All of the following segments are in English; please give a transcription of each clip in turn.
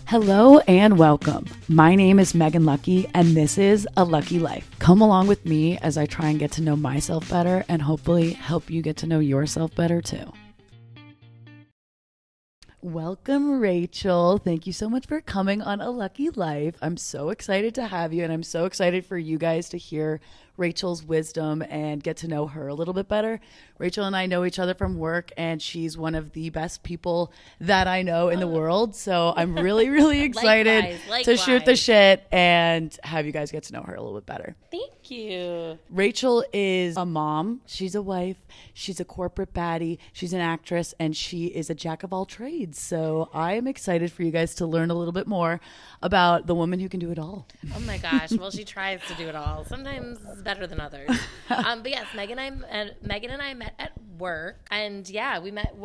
Hello and welcome. My name is Megan Lucky, and this is A Lucky Life. Come along with me as I try and get to know myself better and hopefully help you get to know yourself better too. Welcome, Rachel. Thank you so much for coming on A Lucky Life. I'm so excited to have you, and I'm so excited for you guys to hear Rachel's wisdom and get to know her a little bit better. Rachel and I know each other from work, and she's one of the best people that I know in the world. So I'm really excited to shoot the shit and have you guys get to know her a little bit better. Thank you. Rachel is a mom. She's a wife. She's a corporate baddie. She's an actress, and she is a jack of all trades. So I am excited for you guys to learn a little bit more about the woman who can do it all. Oh my gosh. Well, she tries to do it all. Sometimes it's better than others. But yes, Megan and I met at work, and yeah, we met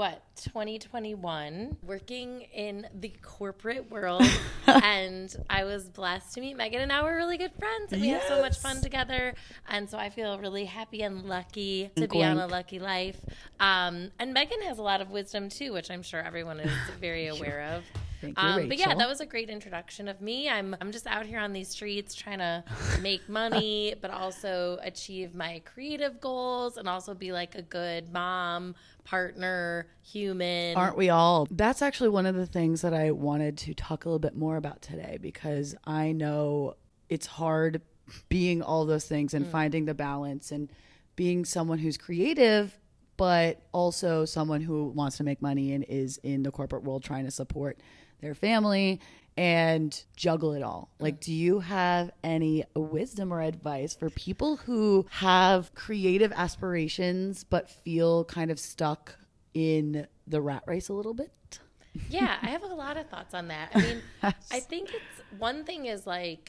2021, working in the corporate world. And I was blessed to meet Megan, and now we're really good friends, and we have so much fun together. And so I feel really happy and lucky to be on A Lucky Life. And Megan has a lot of wisdom too, which I'm sure everyone is very aware of. Thank you, Rachel. But yeah, that was a great introduction of me. I'm just out here on these streets trying to make money, but also achieve my creative goals and also be like a good mom, partner, human. Aren't we all? That's actually one of the things that I wanted to talk a little bit more about today, because I know it's hard being all those things and finding the balance and being someone who's creative, but also someone who wants to make money and is in the corporate world trying to support their family and juggle it all. Like, do you have any wisdom or advice for people who have creative aspirations but feel kind of stuck in the rat race a little bit? Yeah, I have a lot of thoughts on that. I mean, I think it's one thing is like,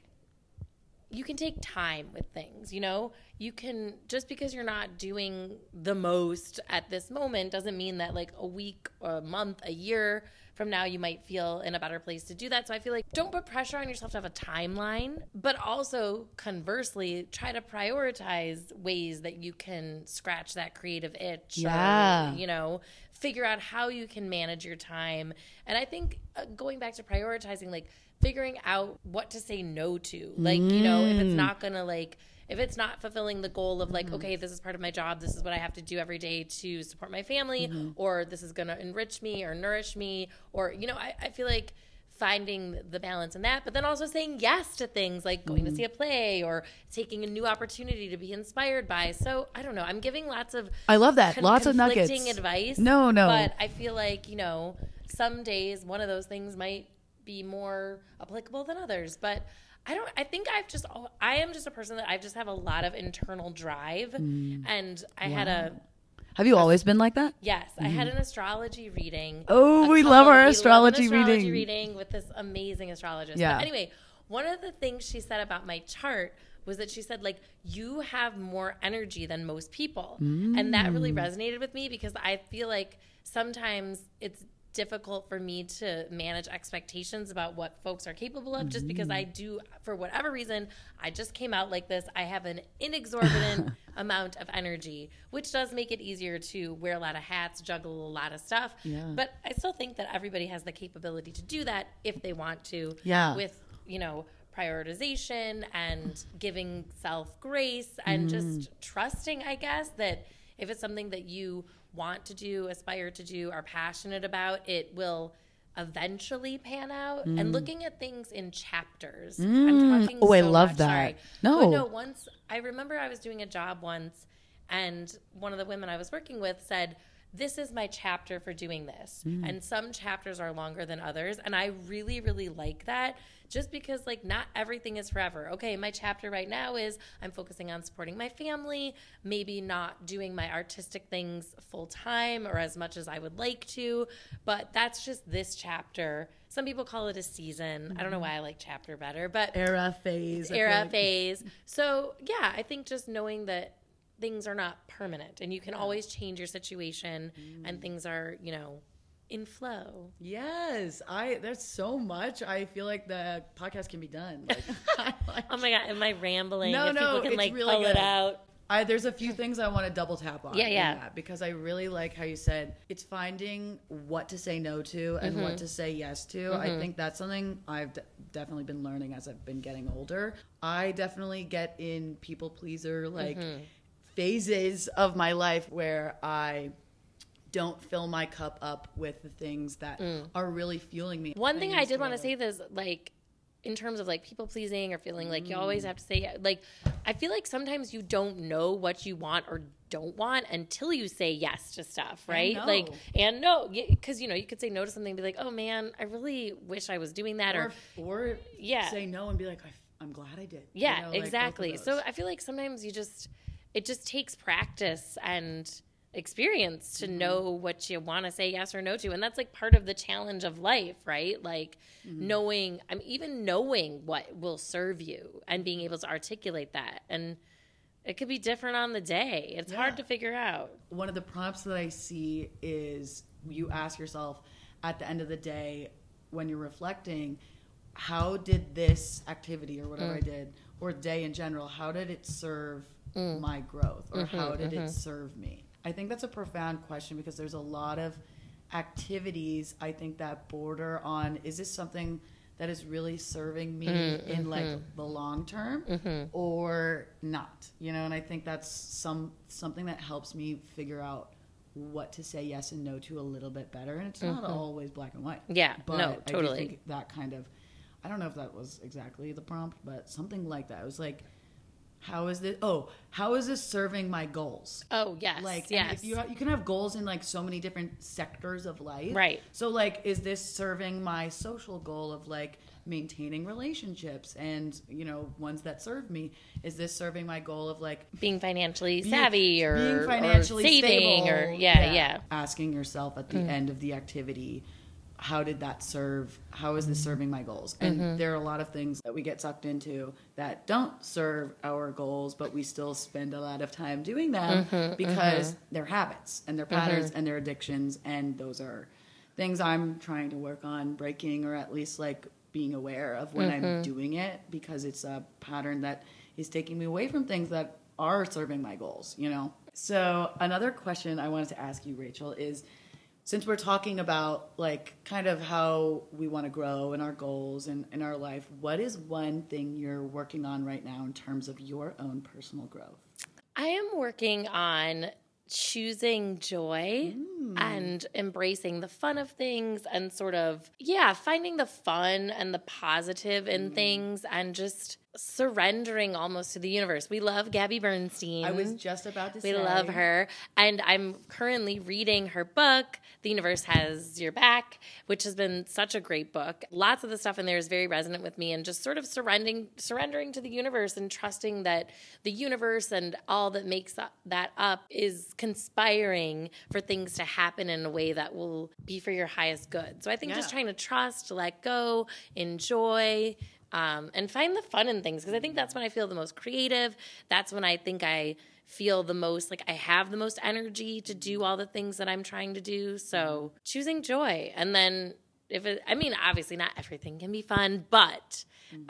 you can take time with things, you know? You can, just because you're not doing the most at this moment doesn't mean that like a week or a month, a year from now, you might feel in a better place to do that. So I feel like don't put pressure on yourself to have a timeline, but also conversely, try to prioritize ways that you can scratch that creative itch. Yeah. Or, you know, figure out how you can manage your time. And I think going back to prioritizing, like figuring out what to say no to, like, you know, if it's not going to like, if it's not fulfilling the goal of like, okay, this is part of my job, this is what I have to do every day to support my family, or this is going to enrich me or nourish me, or, you know, I feel like finding the balance in that, but then also saying yes to things like going to see a play or taking a new opportunity to be inspired by. So I don't know. I'm giving lots of I love that. Lots of nuggets. Conflicting advice. No. But I feel like, you know, some days one of those things might be more applicable than others. But I am just a person that I just have a lot of internal drive. And I had Have you always been like that? Yes. I had an astrology reading. Oh, we love our astrology reading with this amazing astrologist. Yeah. But anyway, one of the things she said about my chart was that she said, like, you have more energy than most people. And that really resonated with me because I feel like sometimes it's difficult for me to manage expectations about what folks are capable of just because I do, for whatever reason, I just came out like this. I have an inexorbitant amount of energy, which does make it easier to wear a lot of hats, juggle a lot of stuff. Yeah. But I still think that everybody has the capability to do that if they want to, with, you know, prioritization and giving self grace and just trusting, I guess, that if it's something that you want to do, aspire to do, are passionate about, it will eventually pan out. And looking at things in chapters. I'm talking I so love much, that. sorry. No. But no, once I remember I was doing a job once, and one of the women I was working with said, this is my chapter for doing this. And some chapters are longer than others. And I really, really like that just because, like, not everything is forever. Okay, my chapter right now is I'm focusing on supporting my family, maybe not doing my artistic things full time or as much as I would like to. But that's just this chapter. Some people call it a season. I don't know why I like chapter better, but Era phase. So, yeah, I think just knowing that things are not permanent and you can always change your situation and things are, you know, in flow. Yes, there's so much. I feel like the podcast can be done. Oh my God, am I rambling? No, if people can it's like really pull good. it out. There's a few things I want to double tap on. Yeah, yeah. In that, because I really like how you said it's finding what to say no to and what to say yes to. I think that's something I've definitely been learning as I've been getting older. I definitely get in people pleaser phases of my life where I don't fill my cup up with the things that are really fueling me. One thing I did want to say is like, in terms of like people pleasing or feeling like you always have to say, like, I feel like sometimes you don't know what you want or don't want until you say yes to stuff, right? And no, because you could say no to something and be like, oh man, I really wish I was doing that, or say no and be like, I'm glad I did. Yeah, exactly. So I feel like sometimes it just takes practice and experience to know what you want to say yes or no to, and that's like part of the challenge of life, right? Like knowing what will serve you and being able to articulate that, and it could be different on the day. It's hard to figure out. One of the prompts that I see is you ask yourself at the end of the day when you're reflecting, how did this activity or whatever I did, or day in general, how did it serve my growth, or how did it serve me? I think that's a profound question, because there's a lot of activities I think that border on, is this something that is really serving me in like the long term or not? And I think that's something that helps me figure out what to say yes and no to a little bit better. And it's not always black and white. Yeah, but no, totally. I do think that kind of, I don't know if that was exactly the prompt, but something like that. It was like, how is this serving my goals? Oh, yes. Yes. If you can have goals in like so many different sectors of life. Right. So like, is this serving my social goal of like maintaining relationships and, ones that serve me? Is this serving my goal of like being financially savvy or being financially or saving stable? Or yeah. Asking yourself at the end of the activity, how did that serve? How is this serving my goals? And there are a lot of things that we get sucked into that don't serve our goals, but we still spend a lot of time doing them because they're habits and they're patterns and they're addictions. And those are things I'm trying to work on breaking, or at least like being aware of when I'm doing it, because it's a pattern that is taking me away from things that are serving my goals, So another question I wanted to ask you, Rachel, is, since we're talking about like kind of how we want to grow and our goals and in our life, what is one thing you're working on right now in terms of your own personal growth? I am working on choosing joy and embracing the fun of things, and sort of, finding the fun and the positive in things, and just surrendering almost to the universe. We love Gabby Bernstein. I was just about to say. We love her. And I'm currently reading her book, The Universe Has Your Back, which has been such a great book. Lots of the stuff in there is very resonant with me, and just sort of surrendering to the universe and trusting that the universe and all that makes that up is conspiring for things to happen in a way that will be for your highest good. So I think just trying to trust, let go, enjoy, and find the fun in things, because I think that's when I feel the most creative. That's when I think I feel the most like I have the most energy to do all the things that I'm trying to do. So choosing joy. And then obviously not everything can be fun, but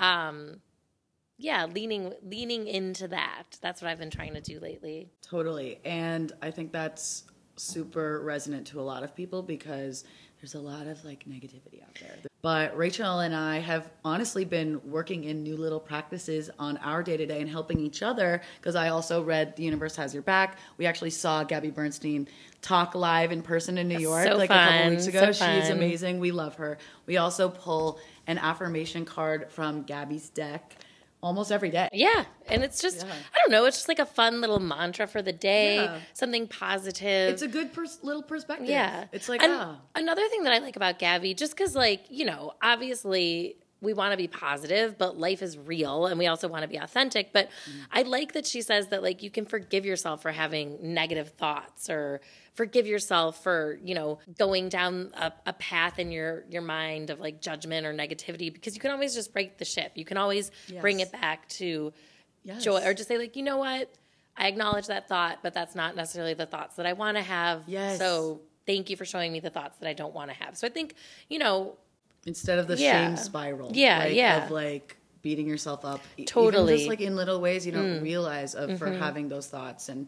leaning into that. That's what I've been trying to do lately. Totally. And I think that's super resonant to a lot of people, because there's a lot of like negativity out there. But Rachel and I have honestly been working in new little practices on our day-to-day and helping each other, because I also read The Universe Has Your Back. We actually saw Gabby Bernstein talk live in person in New York a couple weeks ago. She's amazing. We love her. We also pull an affirmation card from Gabby's deck almost every day. Yeah. And it's just, I don't know, it's just like a fun little mantra for the day, something positive. It's a good little perspective. Yeah. It's like, Another thing that I like about Gabby, just because, like, obviously we want to be positive, but life is real, and we also want to be authentic. But I like that she says that, like, you can forgive yourself for having negative thoughts, or forgive yourself for, going down a path in your mind of like judgment or negativity, because you can always just break the ship. You can always bring it back to joy, or just say like, you know what? I acknowledge that thought, but that's not necessarily the thoughts that I want to have. Yes. So thank you for showing me the thoughts that I don't want to have. So I think, instead of the shame spiral. Of like beating yourself up. Totally. Even just like in little ways you don't realize for having those thoughts and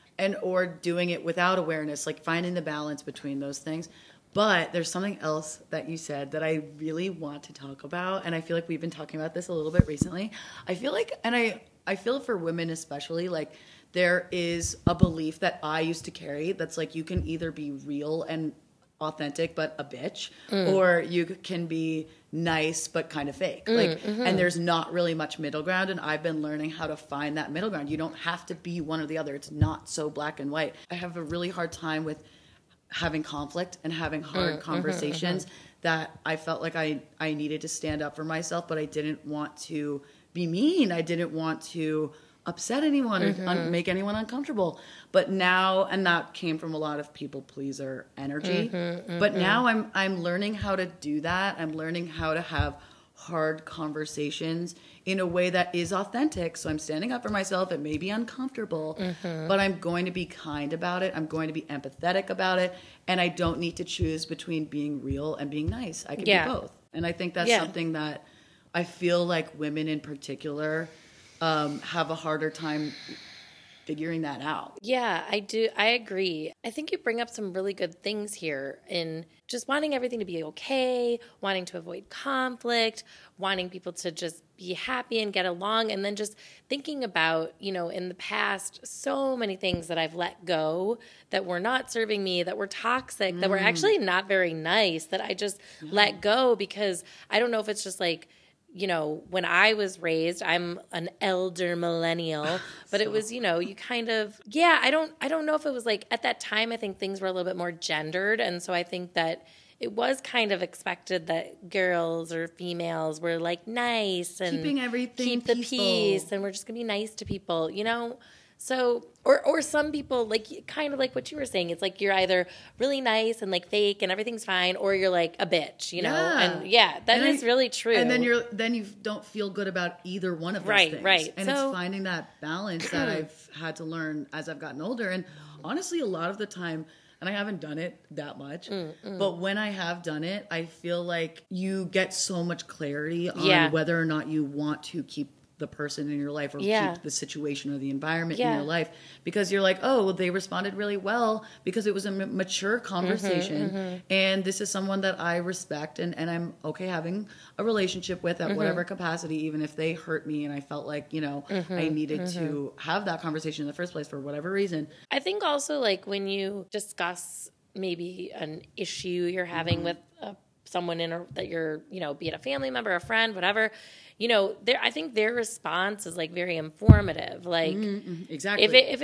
or doing it without awareness, like finding the balance between those things. But there's something else that you said that I really want to talk about, and I feel like we've been talking about this a little bit recently. I feel like, and I feel for women especially, like there is a belief that I used to carry that's like you can either be real and authentic but a bitch, or you can be nice but kind of fake. And there's not really much middle ground, and I've been learning how to find that middle ground. You don't have to be one or the other. It's not so black and white. I have a really hard time with having conflict and having hard conversations that I felt like I needed to stand up for myself, but I didn't want to be mean. I didn't want to upset anyone or make anyone uncomfortable. But now, and that came from a lot of people pleaser energy, but now I'm learning how to do that. I'm learning how to have hard conversations in a way that is authentic. So I'm standing up for myself. It may be uncomfortable, but I'm going to be kind about it. I'm going to be empathetic about it. And I don't need to choose between being real and being nice. I can be both. And I think that's something that I feel like women in particular have a harder time figuring that out. Yeah, I do. I agree. I think you bring up some really good things here in just wanting everything to be okay, wanting to avoid conflict, wanting people to just be happy and get along, and then just thinking about, you know, in the past, so many things that I've let go that were not serving me, that were toxic, that were actually not very nice, that I just let go because I don't know if it's just like, you know, when I was raised, I'm an elder millennial, but it was, you know, you kind of, I don't know if it was like at that time, I think things were a little bit more gendered. And so I think that it was kind of expected that girls or females were like nice and keeping everything keep the peace and we're just gonna be nice to people, you know? So, or some people, like, kind of like what you were saying, it's like you're either really nice and like fake and everything's fine, or you're like a bitch, you know? And that is really true. And then you don't feel good about either one of those things. Right. And it's finding that balance that I've had to learn as I've gotten older. And honestly, a lot of the time, and I haven't done it that much, but when I have done it, I feel like you get so much clarity on whether or not you want to keep the person in your life or keep the situation or the environment in your life, because you're like, oh, well, they responded really well because it was a mature conversation and this is someone that I respect and I'm okay having a relationship with at whatever capacity, even if they hurt me and I felt like, you know, I needed to have that conversation in the first place for whatever reason. I think also like when you discuss maybe an issue you're having with someone that you're, you know, be it a family member, a friend, whatever, you know, I think their response is like very informative. Like, exactly.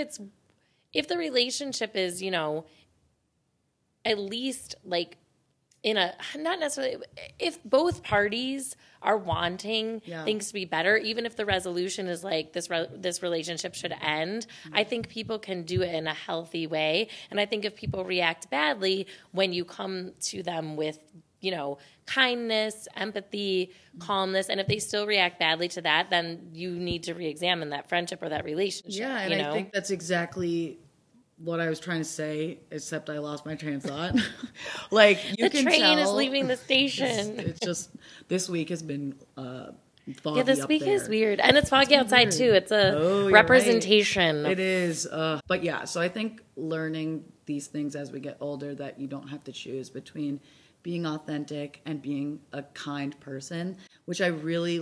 If the relationship is, you know, at least like not necessarily, if both parties are wanting things to be better, even if the resolution is like this relationship should end, I think people can do it in a healthy way. And I think if people react badly when you come to them with, you know, kindness, empathy, calmness, and if they still react badly to that, then you need to reexamine that friendship or that relationship. Yeah, and I think that's exactly what I was trying to say, except I lost my train of thought. Like, you can tell. The train is leaving the station. It's just, this week has been foggy. Yeah, this week is weird. And it's foggy outside, too. It's a representation. Right. It is. But yeah, so I think learning these things as we get older, that you don't have to choose between being authentic and being a kind person, which I really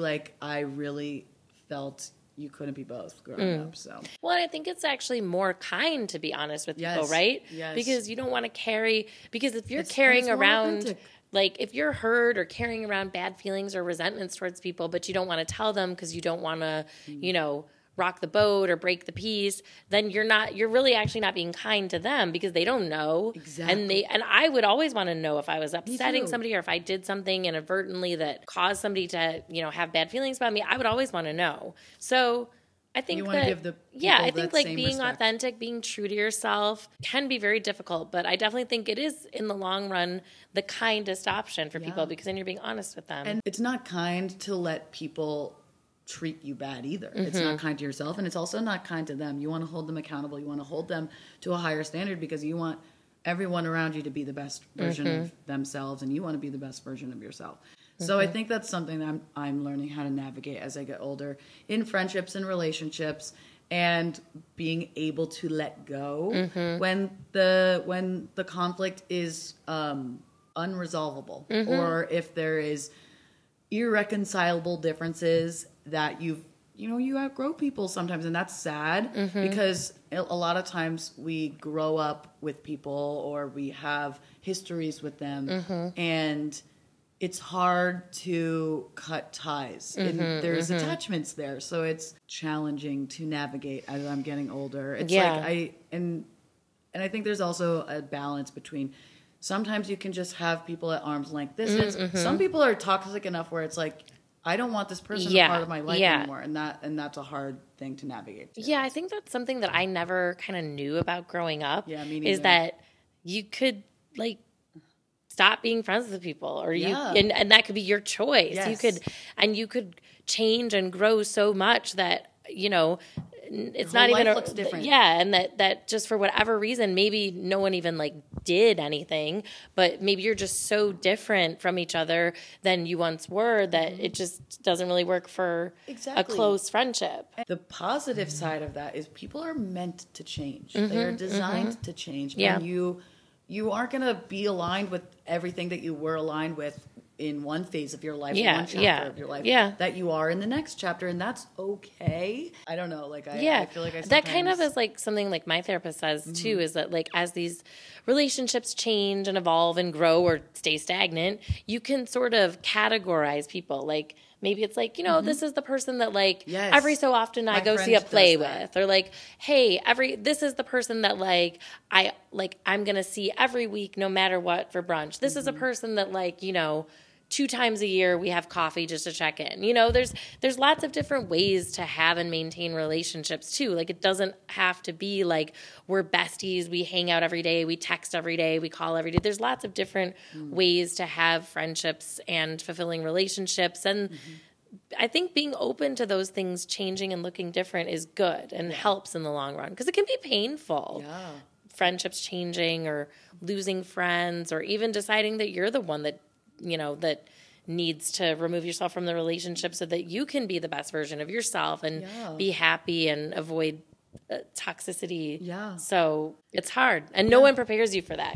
felt you couldn't be both growing up. So, well, I think it's actually more kind to be honest with people, right? Yes. Because you don't want to carry, because if you're carrying around, authentic. Like if you're hurt or carrying around bad feelings or resentments towards people, but you don't want to tell them because you don't want to, you know, rock the boat or break the peace, then you're really actually not being kind to them because they don't know. Exactly. And I would always want to know if I was upsetting somebody or if I did something inadvertently that caused somebody to, you know, have bad feelings about me. I would always want to know. So I think I think like being respect. Authentic, being true to yourself can be very difficult, but I definitely think it is in the long run the kindest option for people, because then you're being honest with them. And it's not kind to let people treat you bad either. It's not kind to yourself, and it's also not kind to them. You want to hold them accountable. You want to hold them to a higher standard because you want everyone around you to be the best version of themselves, and you want to be the best version of yourself. So I think that's something that I'm learning how to navigate as I get older in friendships and relationships, and being able to let go when the conflict is unresolvable, or if there is irreconcilable differences that you outgrow people sometimes, and that's sad because a lot of times we grow up with people or we have histories with them, and it's hard to cut ties. And there's attachments there, so it's challenging to navigate as I'm getting older. It's like I think there's also a balance between, sometimes you can just have people at arm's length distance. Some people are toxic enough where it's like, I don't want this person a part of my life anymore, and that's a hard thing to navigate through. Yeah, I think that's something that I never kind of knew about growing up. Yeah, me neither. Is that you could like stop being friends with people, or and that could be your choice. Yes. You could change and grow so much that, it's Your not whole even life looks different. and that just for whatever reason, maybe no one even like did anything, but maybe you're just so different from each other than you once were that it just doesn't really work for a close friendship. The positive side of that is people are meant to change. They are designed to change. Yeah. And you aren't going to be aligned with everything that you were aligned with in one phase of your life, one chapter of your life, that you are in the next chapter, and that's okay. I don't know, like I feel like that kind of is like something like my therapist says too, is that like as these relationships change and evolve and grow or stay stagnant, you can sort of categorize people. Like maybe it's like, this is the person that like every so often I go see a play with, or like, hey, this is the person that I'm going to see every week no matter what for brunch. This is a person that 2 times a year we have coffee just to check in. There's lots of different ways to have and maintain relationships too. Like it doesn't have to be like we're besties, we hang out every day, we text every day, we call every day. There's lots of different ways to have friendships and fulfilling relationships. And I think being open to those things changing and looking different is good and helps in the long run, because it can be painful. Yeah. Friendships changing, or losing friends, or even deciding that you're the one that that needs to remove yourself from the relationship so that you can be the best version of yourself and be happy and avoid toxicity. Yeah. So it's hard, and no one prepares you for that.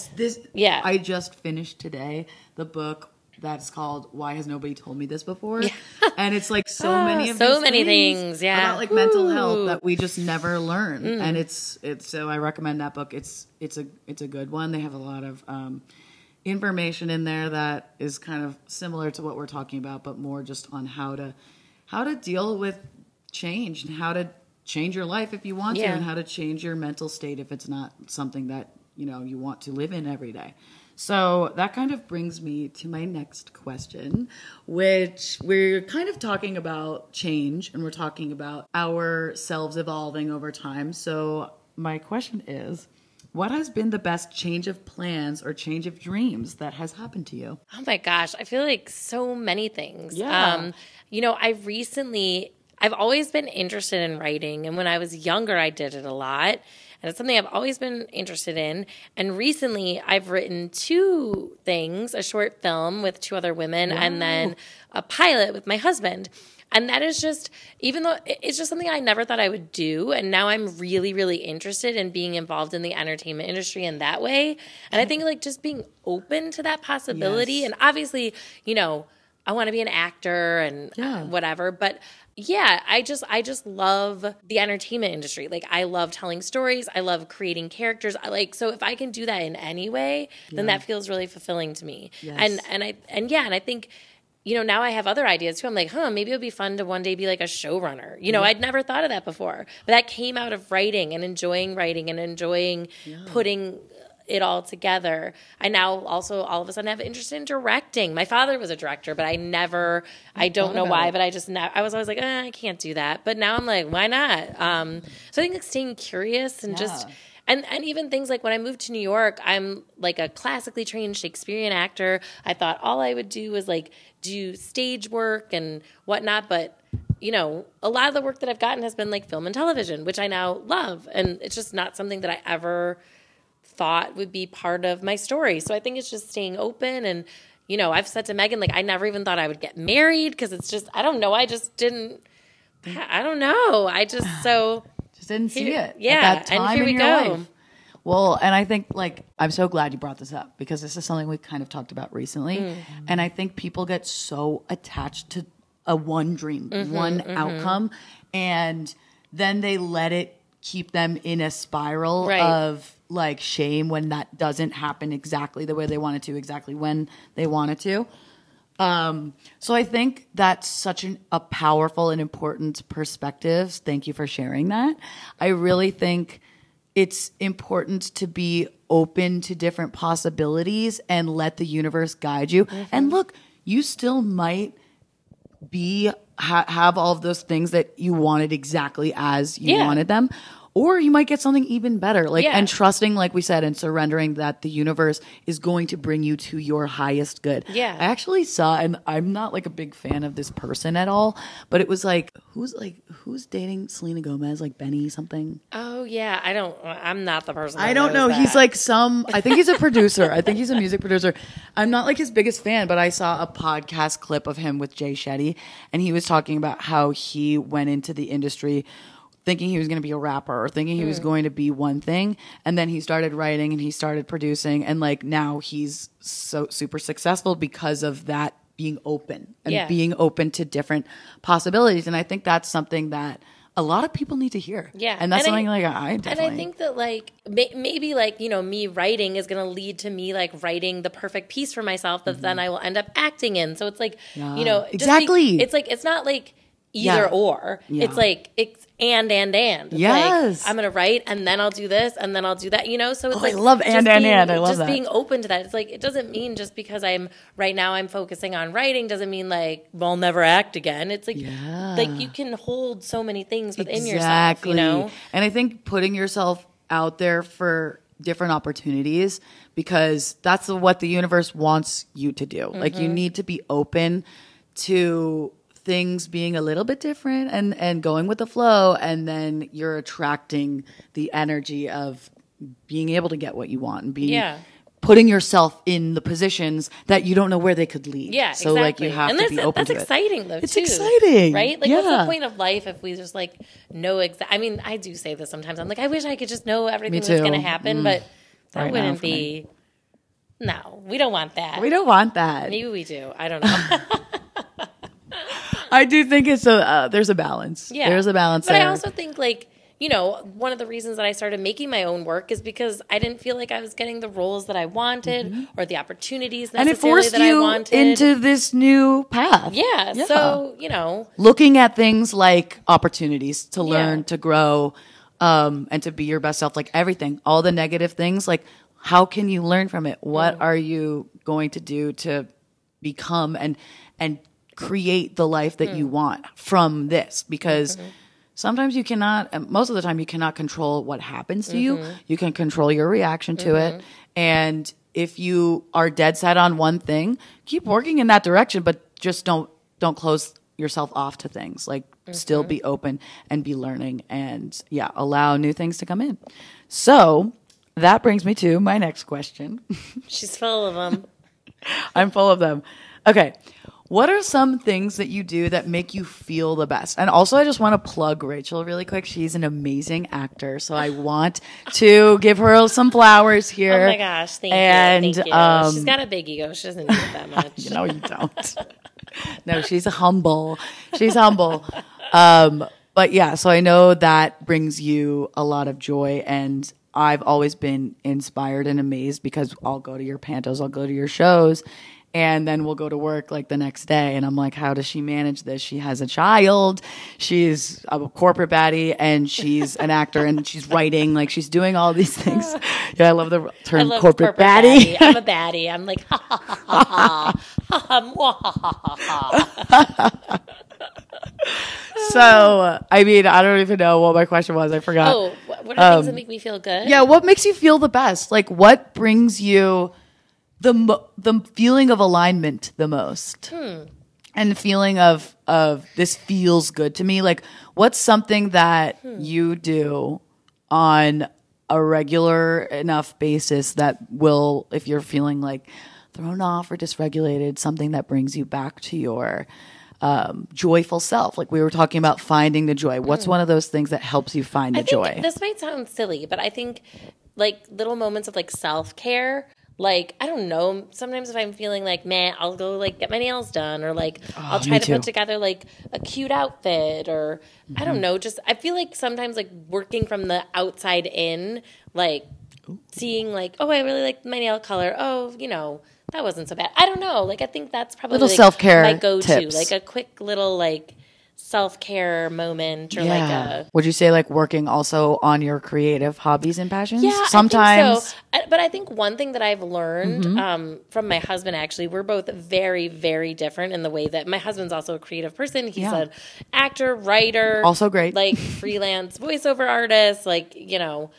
I just finished today the book that's called "Why Has Nobody Told Me This Before?" And it's like so many things about like mental health that we just never learn. And it's so I recommend that book. It's a good one. They have a lot of information in there that is kind of similar to what we're talking about, but more just on how to deal with change, and how to change your life if you want to, and how to change your mental state if it's not something that you want to live in every day. So that kind of brings me to my next question, which we're kind of talking about change, and we're talking about ourselves evolving over time. So my question is, what has been the best change of plans or change of dreams that has happened to you? Oh my gosh, I feel like so many things. Yeah. I've always been interested in writing, and when I was younger, I did it a lot. And it's something I've always been interested in. And recently, I've written 2 things, a short film with 2 other women, and then a pilot with my husband. And that is just, even though it's just something I never thought I would do, and now I'm really, really interested in being involved in the entertainment industry in that way. And I think like just being open to that possibility. And obviously, I want to be an actor and whatever, but I just love the entertainment industry. Like I love telling stories. I love creating characters. So if I can do that in any way, then that feels really fulfilling to me. Yes. And I think, now I have other ideas too. I'm like, maybe it would be fun to one day be like a showrunner. I'd never thought of that before, but that came out of writing and enjoying putting it all together. I now also all of a sudden have interest in directing. My father was a director, but I don't know why, but I was always like, I can't do that. But now I'm like, why not? So I think like staying curious and just, and even things like when I moved to New York, I'm like a classically trained Shakespearean actor. I thought all I would do was like do stage work and whatnot, but a lot of the work that I've gotten has been like film and television, which I now love. And it's just not something that I ever thought would be part of my story. So I think it's just staying open and I've said to Megan, like, I never even thought I would get married because it's just, I don't know. I just didn't, I don't know. I just, so. Just didn't see it. Yeah. At that time and here in we your go. life. Well, and I think, like, I'm so glad you brought this up because this is something we kind of talked about recently. And I think people get so attached to a one dream, one outcome, and then they let it keep them in a spiral of, like, shame when that doesn't happen exactly the way they want it to, exactly when they want it to. So I think that's such a powerful and important perspective. Thank you for sharing that. I really think it's important to be open to different possibilities and let the universe guide you. And look, you still might have all of those things that you wanted exactly as you wanted them. Or you might get something even better, and trusting, like we said, and surrendering that the universe is going to bring you to your highest good. Yeah, I actually saw, and I'm not like a big fan of this person at all, but it was like, who's dating Selena Gomez, like Benny something? Oh yeah, I'm not the person. I don't know. He's like I think he's a producer. I think he's a music producer. I'm not like his biggest fan, but I saw a podcast clip of him with Jay Shetty, and he was talking about how he went into the industry thinking he was going to be a rapper or thinking he was going to be one thing. And then he started writing and he started producing. And like now he's so super successful because of that being open and being open to different possibilities. And I think that's something that a lot of people need to hear. Yeah. And that's something I definitely. And I think that like maybe like, me writing is going to lead to me like writing the perfect piece for myself that then I will end up acting in. So it's like, exactly. It's like, it's not like either or. It's like, it's and. It's yes. like, I'm going to write and then I'll do this and then I'll do that, So it's like, I love and. I love just that. being open to that. It's like, it doesn't mean just because I'm focusing on writing doesn't mean like, well, I'll never act again. It's like, like you can hold so many things within yourself, And I think putting yourself out there for different opportunities, because that's what the universe wants you to do. Like you need to be open to things being a little bit different and going with the flow, and then you're attracting the energy of being able to get what you want and putting yourself in the positions that you don't know where they could lead. Yeah, so exactly. like you have to be open to it. That's exciting though. It's too, exciting, right? Like what's the point of life if we just like know I mean, I do say this sometimes. I'm like, I wish I could just know everything that's going to happen, but that wouldn't be. No, we don't want that. We don't want that. Maybe we do. I don't know. I do think it's there's a balance. Yeah. There's a balance but there. I also think like, one of the reasons that I started making my own work is because I didn't feel like I was getting the roles that I wanted or the opportunities necessarily that I wanted. And it forced you into this new path. Yeah. So, looking at things like opportunities to learn, to grow, and to be your best self, like everything, all the negative things, like how can you learn from it? What are you going to do to become and create the life that you want from this? Because sometimes you cannot, most of the time you cannot control what happens to you. You can control your reaction to it. And if you are dead set on one thing, keep working in that direction, but just don't close yourself off to things. Like still be open and be learning and allow new things to come in. So that brings me to my next question. She's full of them. I'm full of them. Okay. What are some things that you do that make you feel the best? And also, I just want to plug Rachel really quick. She's an amazing actor, so I want to give her some flowers here. Oh my gosh, thank you. Thank you. She's got a big ego. She doesn't need it that much. No, you don't. No, she's humble. She's humble. But yeah, so I know that brings you a lot of joy, and I've always been inspired and amazed because I'll go to your pantos, I'll go to your shows, and then we'll go to work like the next day. And I'm like, how does she manage this? She has a child. She's a corporate baddie and she's an actor and she's writing. Like she's doing all these things. Yeah, I love the term corporate baddie. I'm a baddie. I'm like, ha ha ha ha. So, I mean, I don't even know what my question was. I forgot. Oh, what are things that make me feel good? Yeah, what makes you feel the best? Like what brings you the feeling of alignment the most, and the feeling of this feels good to me. Like, what's something that you do on a regular enough basis that will, if you're feeling like thrown off or dysregulated, something that brings you back to your joyful self. Like we were talking about finding the joy. What's one of those things that helps you find the joy? This might sound silly, but I think like little moments of like self-care. Like, I don't know, sometimes if I'm feeling like, man, I'll go like get my nails done, or like I'll try to put together like a cute outfit, or I don't know, just I feel like sometimes like working from the outside in, like seeing like, oh, I really like my nail color. Oh, you know, that wasn't so bad. I don't know. Like, I think that's probably little like self-care my go-to, tips. like a quick little like self-care moment, or like a. Would you say like working also on your creative hobbies and passions? Yeah, sometimes. I think so. But I think one thing that I've learned from my husband, actually, we're both very, very different in the way that my husband's also a creative person. He's an actor, writer, also great, like freelance voiceover artist. Like, you know,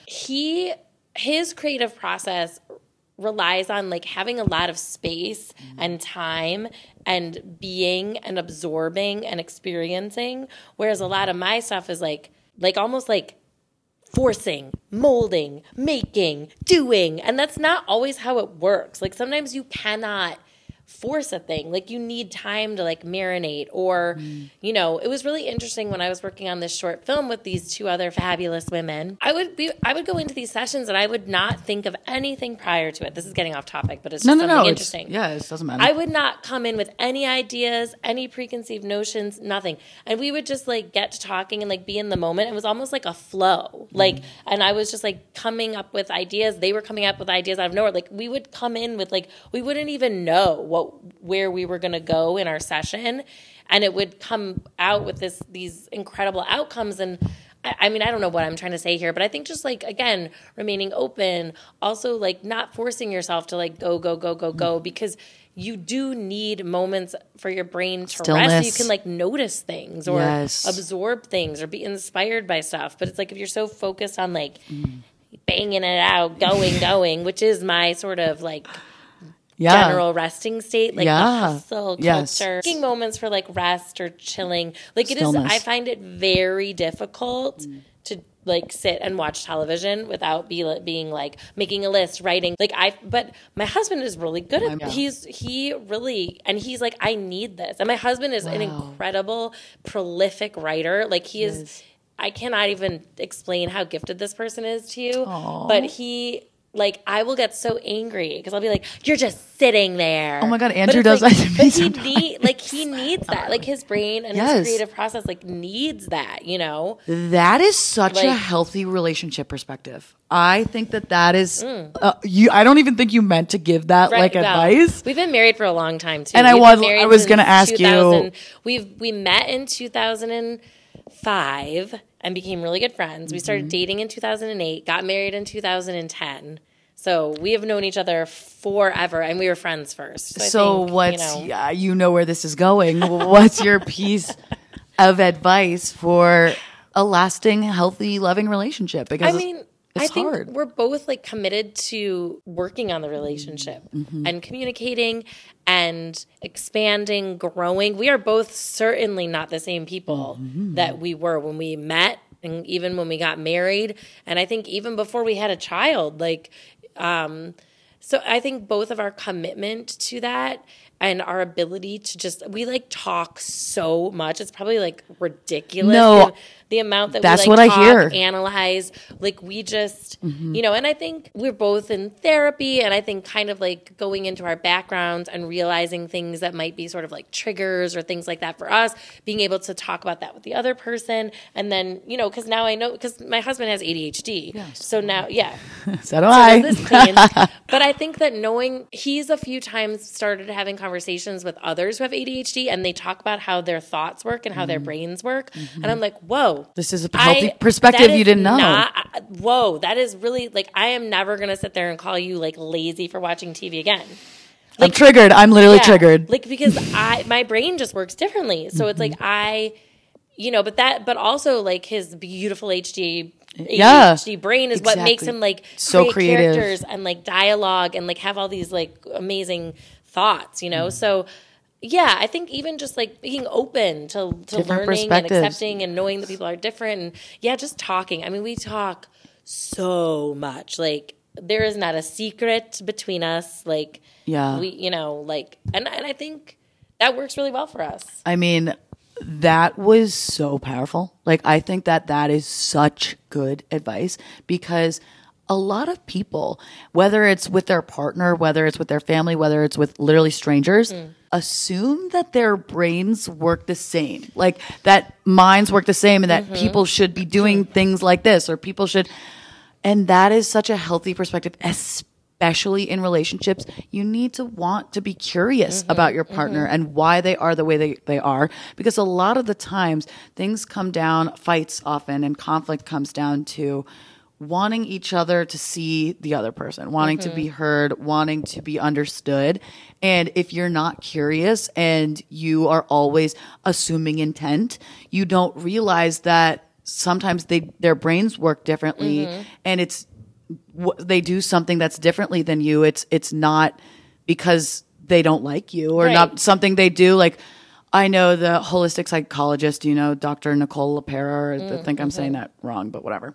his creative process relies on like having a lot of space and time and being and absorbing and experiencing, whereas a lot of my stuff is like almost like forcing, molding, making, doing, and that's not always how it works. Like sometimes you cannot force a thing. Like you need time to like marinate, or you know, it was really interesting when I was working on this short film with these two other fabulous women. I would go into these sessions and I would not think of anything prior to it. This is getting off topic, but it's just something interesting. It doesn't matter. I would not come in with any ideas, any preconceived notions, nothing. And we would just like get to talking and like be in the moment. It was almost like a flow. Like, and I was just like coming up with ideas. They were coming up with ideas out of nowhere. Like we would come in with like, we wouldn't even know where we were going to go in our session, and it would come out with these incredible outcomes. And I mean, I don't know what I'm trying to say here, but I think just like, again, remaining open, also like not forcing yourself to like go, because you do need moments for your brain to rest so you can like notice things or absorb things or be inspired by stuff. But it's like if you're so focused on like banging it out, going, which is my sort of like general resting state, like the hustle culture, taking moments for like rest or chilling. Like it is, I find it very difficult to like sit and watch television without being like making a list, writing. But my husband is really good at he really, and he's like, I need this. And my husband is an incredible, prolific writer. Like he is, I cannot even explain how gifted this person is to you, but he, like, I will get so angry because I'll be like, "You're just sitting there." Oh my God, Andrew does that to me. But he needs that. Like his brain and his creative process, like needs that. You know, that is such a healthy relationship perspective. I think that is you. I don't even think you meant to give that like advice. We've been married for a long time too. And I was going to ask you. We met in 2005. And became really good friends. We started dating in 2008, got married in 2010. So we have known each other forever, and we were friends first. So you know where this is going. What's your piece of advice for a lasting, healthy, loving relationship? Because I think hard. We're both like committed to working on the relationship and communicating and expanding, growing. We are both certainly not the same people that we were when we met and even when we got married. And I think even before we had a child, so I think both of our commitment to that and our ability to we like talk so much. It's probably like ridiculous. No. The amount that that's we like what talk, I hear. Analyze, like we just, you know, and I think we're both in therapy, and I think kind of like going into our backgrounds and realizing things that might be sort of like triggers or things like that for us, being able to talk about that with the other person. And then, you know, because now I know, because my husband has ADHD. Yes. So now, so do I. This pain. But I think that knowing, he's a few times started having conversations with others who have ADHD, and they talk about how their thoughts work and how their brains work. And I'm like, whoa. This is a healthy perspective you didn't know. That is really, like, I am never going to sit there and call you, like, lazy for watching TV again. Like, I'm triggered. I'm literally triggered. Like, because my brain just works differently. So it's like but also, like, his beautiful ADHD brain is what makes him, like, so create creative characters and, like, dialogue and, like, have all these, like, amazing thoughts, you know? So... yeah, I think even just like being open to learning and accepting and knowing that people are different, and just talking. I mean, we talk so much. Like there is not a secret between us. Like, Yeah. we, you know, like, and I think that works really well for us. I mean, that was so powerful. Like, I think that is such good advice, because a lot of people, whether it's with their partner, whether it's with their family, whether it's with literally strangers, assume that their brains work the same, like that minds work the same, and that people should be doing things like this, or people should. And that is such a healthy perspective, especially in relationships. You need to want to be curious about your partner and why they are the way they are. Because a lot of the times things come down, fights often, and conflict comes down to wanting each other to see the other person, wanting to be heard, wanting to be understood. And if you're not curious and you are always assuming intent, you don't realize that sometimes their brains work differently, and they do something that's differently than you. It's not because they don't like you, or not something they do. Like, I know the holistic psychologist, Dr. Nicole LaPera, I think I'm saying that wrong, but whatever.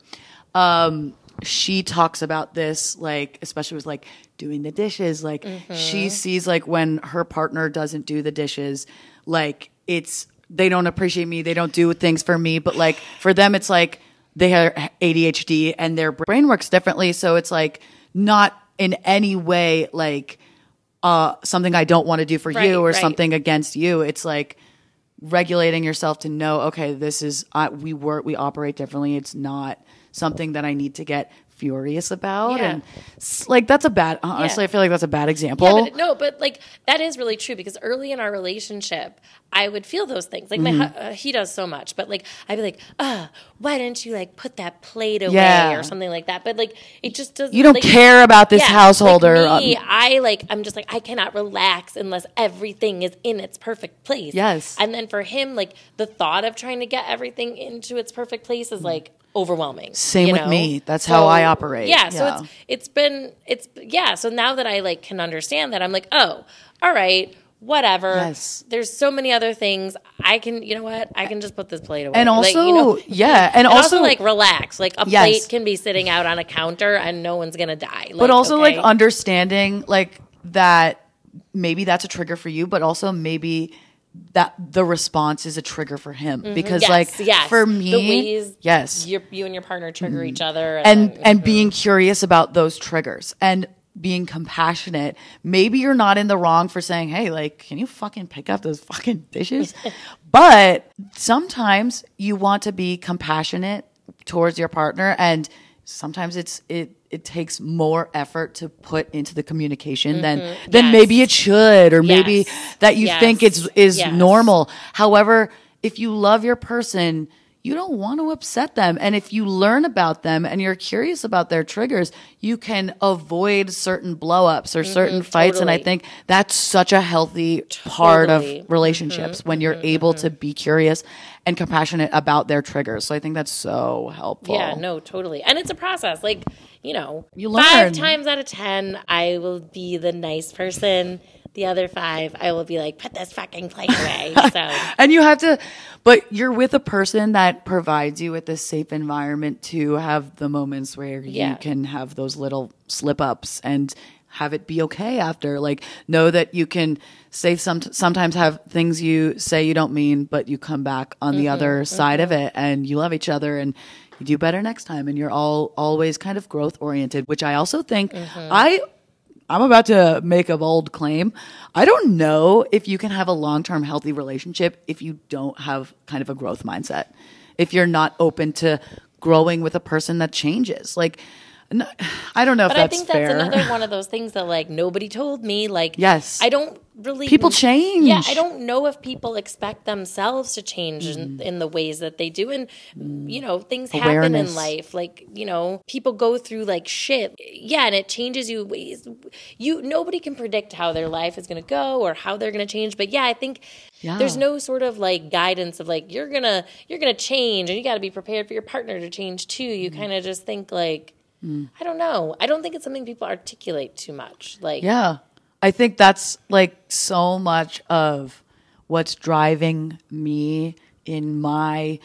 She talks about this, like, especially with like doing the dishes. Like, she sees like when her partner doesn't do the dishes, like they don't appreciate me. They don't do things for me. But like for them, it's like they have ADHD and their brain works differently. So it's like not in any way like something I don't want to do for you or something against you. It's like regulating yourself to know, okay, this is we operate differently. It's not something that I need to get furious about. And like that's a bad, honestly, I feel like that's a bad example. But like that is really true, because early in our relationship I would feel those things. Like he does so much, but like I'd be like, why didn't you like put that plate away or something like that? But like it just doesn't. You don't care about this household, or me, I'm just like, I cannot relax unless everything is in its perfect place. Yes. And then for him, like the thought of trying to get everything into its perfect place is like overwhelming. Same with me. That's how I operate. Yeah. So so now that I like can understand that, I'm like, oh, all right, whatever. Yes. There's so many other things. I can, you know what? I can just put this plate away. And also, like, and also like relax. Like a plate can be sitting out on a counter and no one's gonna die. Like, but also like understanding like that maybe that's a trigger for you, but also maybe that the response is a trigger for him, because for me, the ways you and your partner trigger each other, and being curious about those triggers and being compassionate. Maybe you're not in the wrong for saying, hey, like, can you fucking pick up those fucking dishes? But sometimes you want to be compassionate towards your partner, and sometimes it takes more effort to put into the communication than maybe it should, or maybe that you think is normal. However, if you love your person, you don't want to upset them. And if you learn about them and you're curious about their triggers, you can avoid certain blow-ups or certain fights. And I think that's such a healthy part of relationships when you're able to be curious and compassionate about their triggers. So I think that's so helpful. Yeah, no, totally. And it's a process. Like, you learn. 5 times out of 10, I will be the nice person. The other 5, I will be like, put this fucking plate away. So. And you have to, but you're with a person that provides you with this safe environment to have the moments where you can have those little slip ups and have it be okay after. Like, know that you can say sometimes have things you say you don't mean, but you come back on the other side of it and you love each other and you do better next time. And you're always kind of growth oriented, which I also think I'm about to make a bold claim. I don't know if you can have a long-term healthy relationship if you don't have kind of a growth mindset. If you're not open to growing with a person that changes. Like, I don't know if that's fair. But I think that's another one of those things that like nobody told me. Like, yes, I don't really. People change. Yeah, I don't know if people expect themselves to change in the ways that they do, and things happen in life. Like people go through like shit. Yeah, and it changes you ways. Nobody can predict how their life is going to go or how they're going to change. But yeah, I think there's no sort of like guidance of like you're gonna change, and you got to be prepared for your partner to change too. You kind of just think like. I don't know. I don't think it's something people articulate too much. Like, yeah, I think that's like so much of what's driving me in my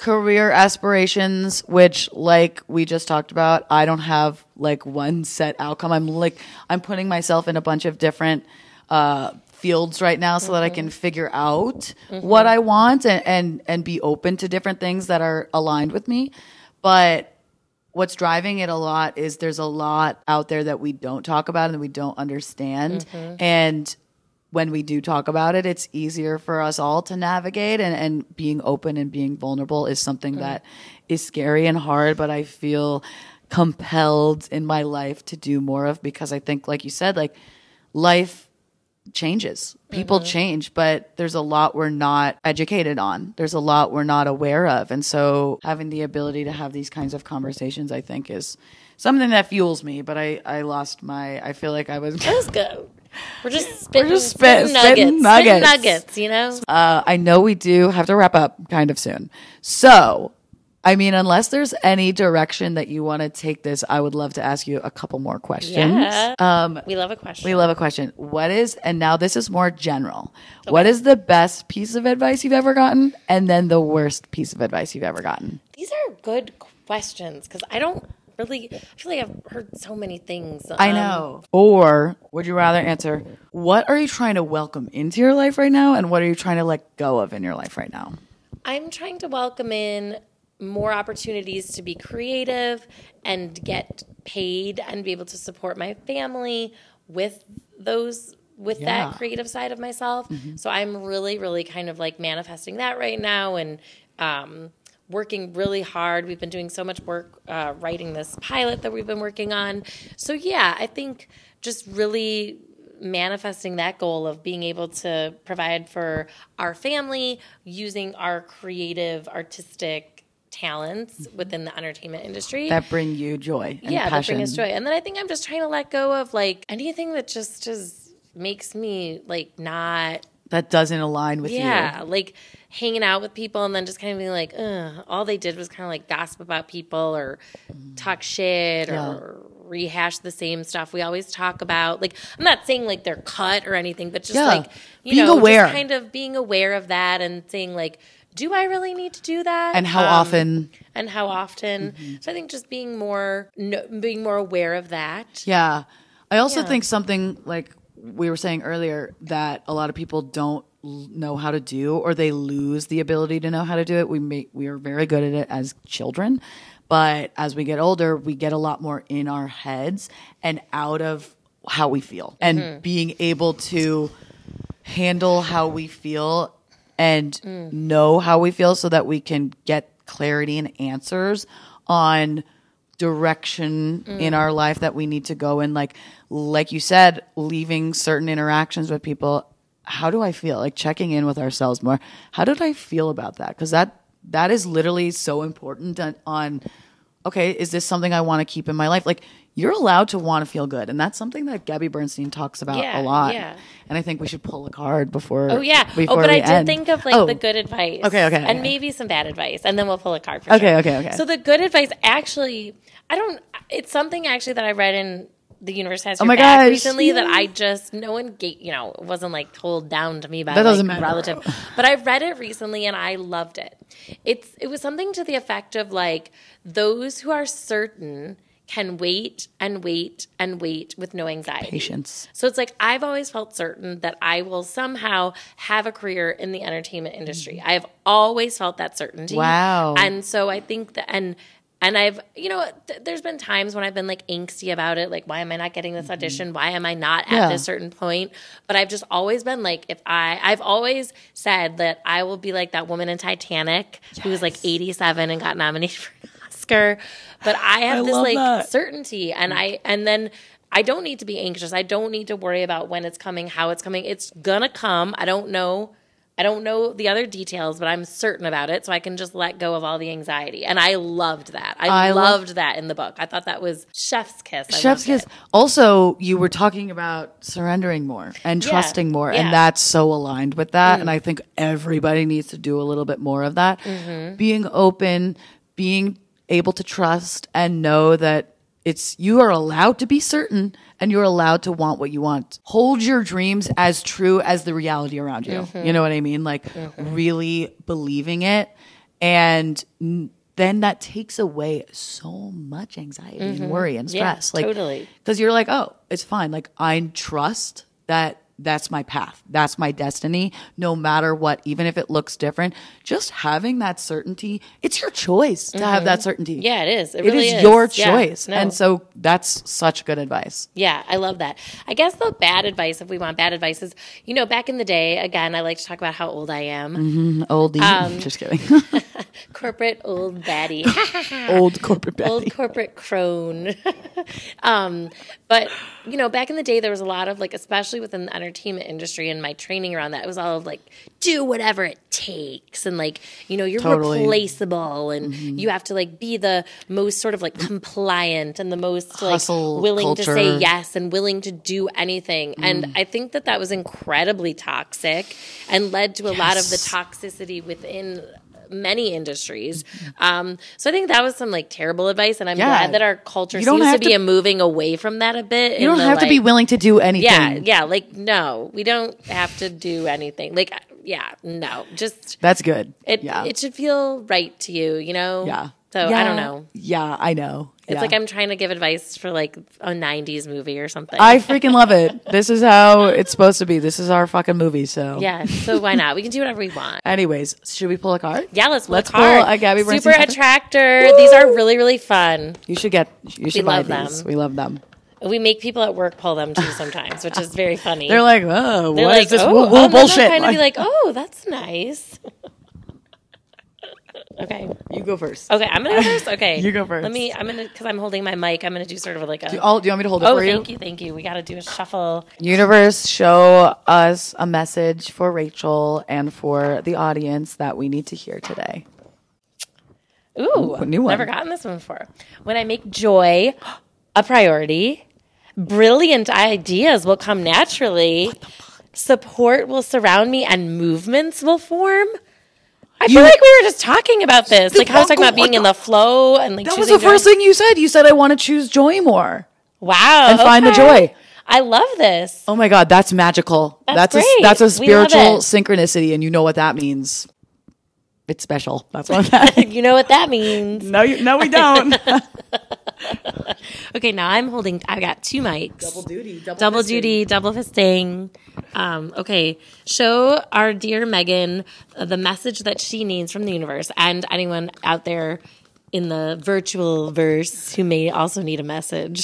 career aspirations, which like we just talked about, I don't have like one set outcome. I'm putting myself in a bunch of different fields right now so that I can figure out what I want and be open to different things that are aligned with me. But what's driving it a lot is there's a lot out there that we don't talk about and that we don't understand. And when we do talk about it, it's easier for us all to navigate, and being open and being vulnerable is something that is scary and hard, but I feel compelled in my life to do more of, because I think, like you said, like life changes, people change, but there's a lot we're not educated on. There's a lot we're not aware of. And so having the ability to have these kinds of conversations, I think, is something that fuels me. But I feel like I was... That was good. We're just spitting nuggets, you know? I know we do have to wrap up kind of soon. So, I mean, unless there's any direction that you want to take this, I would love to ask you a couple more questions. Yeah. We love a question. What is, and now this is more general, what is the best piece of advice you've ever gotten? And then the worst piece of advice you've ever gotten? These are good questions, because I feel like I've heard so many things. I know. Or would you rather answer, what are you trying to welcome into your life right now? And what are you trying to let go of in your life right now? I'm trying to welcome in more opportunities to be creative and get paid and be able to support my family with that creative side of myself. So I'm really, really kind of like manifesting that right now, and working really hard. We've been doing so much work writing this pilot that we've been working on. So yeah, I think just really manifesting that goal of being able to provide for our family using our creative, artistic talents within the entertainment industry. That bring you joy and passion. That bring us joy. And then I think I'm just trying to let go of like anything that just makes me like not... That doesn't align with you. Yeah, like hanging out with people and then just kind of being like, all they did was kind of like gossip about people or talk shit or rehash the same stuff we always talk about. Like, I'm not saying like they're cut or anything, but just like, being aware. Just kind of being aware of that and saying like, do I really need to do that? And how often? So I think just being more aware of that. Yeah. I also think something like we were saying earlier that a lot of people don't know how to do, or they lose the ability to know how to do it. We are very good at it as children, but as we get older, we get a lot more in our heads and out of how we feel, and being able to handle how we feel and know how we feel so that we can get clarity and answers on direction in our life that we need to go in. Like you said, leaving certain interactions with people. How do I feel? Like checking in with ourselves more. How did I feel about that? Because that is literally so important on, okay, is this something I want to keep in my life? Like, you're allowed to want to feel good. And that's something that Gabby Bernstein talks about a lot. Yeah. And I think we should pull a card before. Oh, yeah. But I did think of the good advice. Okay. And maybe some bad advice. And then we'll pull a card for sure. Okay. So the good advice, actually, it's something actually that I read in the Universe Has Your Back recently that I just, no one it wasn't like told down to me by a relative. But I read it recently and I loved it. It was something to the effect of like, those who are certain can wait and wait and wait with no anxiety. Patience. So it's like, I've always felt certain that I will somehow have a career in the entertainment industry. I have always felt that certainty. Wow. And so I think that, and I've, there's been times when I've been like angsty about it. Like, why am I not getting this audition? Why am I not at this certain point? But I've just always been like, I've always said that I will be like that woman in Titanic who was like 87 and got nominated for an Oscar. But I have this certainty, and then I don't need to be anxious. I don't need to worry about when it's coming, how it's coming. It's gonna come. I don't know the other details, but I'm certain about it, so I can just let go of all the anxiety. And I loved that. I loved that in the book. I thought that was chef's kiss. Chef's kiss. Also, you were talking about surrendering more and trusting more, and that's so aligned with that. And I think everybody needs to do a little bit more of that. Being open, being able to trust and know that you are allowed to be certain and you're allowed to want what you want. Hold your dreams as true as the reality around you. You know what I mean? Like really believing it And then that takes away so much anxiety and worry and stress. Yeah, totally. Because you're like, oh, it's fine. Like, I trust that that's my path. That's my destiny. No matter what, even if it looks different, just having that certainty, it's your choice to have that certainty. Yeah, it is. It It really is your Yeah, choice. no. And so that's such good advice. Yeah, I love that. I guess the bad advice, if we want bad advice, is, you know, back in the day, again, I like to talk about how old I am. Oldie. Just kidding. Corporate old baddie. Old corporate baddie. Old corporate crone. But, you know, back in the day, there was a lot of, like, especially within the entertainment industry and my training around that, it was all of, like, do whatever it takes. And, like, you know, you're Totally. replaceable. And you have to, like, be the most sort of, like, compliant and the most, like, Hustle willing to say culture. yes and willing to do anything. And I think that was incredibly toxic and led to a lot of the toxicity within many industries. So I think that was some like terrible advice, and I'm glad that our culture You don't seems to have be to- moving away from that a bit. You don't have to be willing to do anything. Yeah, like no, we don't have to do anything. Like no, just That's good. it should feel right to you, you know? Yeah. So I don't know. Yeah, I know. It's like I'm trying to give advice for like a 90s movie or something. I freaking love it. This is how it's supposed to be. This is our fucking movie. So Yeah, so why not? We can do whatever we want. Anyways, should we pull a card? Yeah, let's pull card. a Gabby Super Bernstein card. Attractor. These are really, really fun. You should buy love these. them. We love them. We make people at work pull them too sometimes, which is very funny. They're like, oh, They're what like, is this oh, woo and woo then bullshit? they'll kind of be like, oh, that's nice. Okay. You go first. Okay, I'm gonna go first. Okay, You go first. because I'm holding my mic. I'm gonna do sort of like a. Do you want me to hold it Oh, for you? thank you. We got to do a shuffle. Universe, show us a message for Rachel and for the audience that we need to hear today. Ooh, a new one. Never gotten this one before. When I make joy a priority, brilliant ideas will come naturally. Support will surround me, and movements will form. I feel like we were just talking about this. Like, I was talking about being in the flow and like That was choosing the first joy. thing you said. You said, I want to choose joy more. Wow. And find the okay. joy. I love this. Oh my God, that's magical. That's that's great. that's a We love spiritual it. synchronicity, and you know what that means. It's special. That's what that You know what that means. No, we don't. Okay, now I've got two mics. Double Duty, double fisting. Okay, show our dear Megan the message that she needs from the universe, and anyone out there in the virtual verse who may also need a message.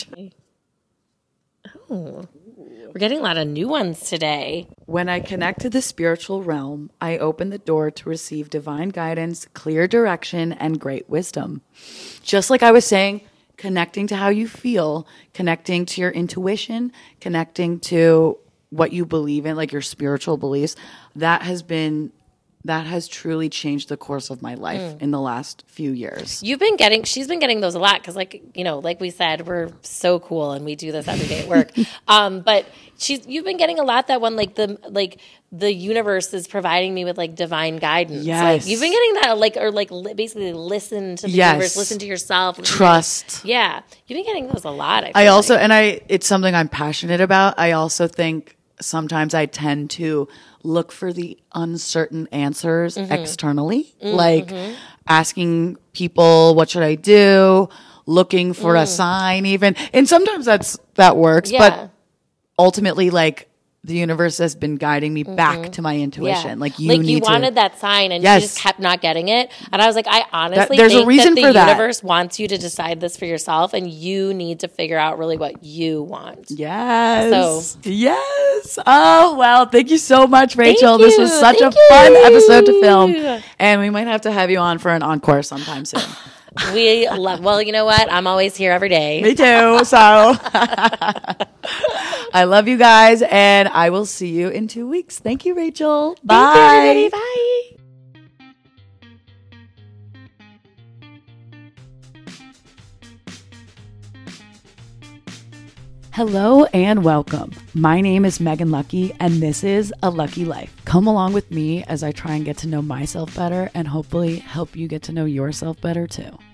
Oh, we're getting a lot of new ones today. When I connect to the spiritual realm, I open the door to receive divine guidance, clear direction, and great wisdom. Just like I was saying, connecting to how you feel, connecting to your intuition, connecting to what you believe in, like your spiritual beliefs, that has truly changed the course of my life in the last few years. She's been getting those a lot because, like, you know, like we said, we're so cool and we do this every day at work. But you've been getting a lot that one, like the universe is providing me with like divine guidance. Yes. Like, you've been getting that, basically listen to the universe, listen to yourself, Trust. Yeah, you've been getting those a lot. It's something I'm passionate about. I also think sometimes I tend to look for the uncertain answers externally, like asking people, what should I do? Looking for a sign even. And sometimes that works, but ultimately, like, the universe has been guiding me back to my intuition. Yeah. Like, you wanted that sign and you just kept not getting it. And I was like, I honestly there's think a reason that for the that. universe wants you to decide this for yourself, and you need to figure out really what you want. Yes. Yes. Oh, well, thank you so much, Rachel. Thank This you. was such a Thank fun you. episode to film. And we might have to have you on for an encore sometime soon. Well, you know what? I'm always here every day. Me too. So I love you guys, and I will see you in 2 weeks. Thank you, Rachel. Bye. Thank you, everybody. Bye. Hello and welcome. My name is Megan Lucky, and this is A Lucky Life. Come along with me as I try and get to know myself better and hopefully help you get to know yourself better too.